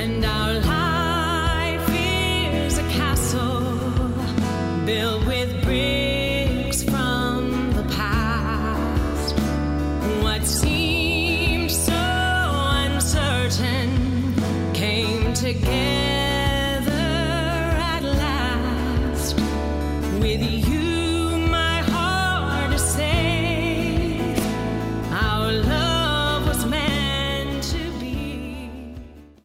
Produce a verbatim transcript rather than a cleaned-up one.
And our life is a castle built with bricks from the past. What seemed so uncertain came together.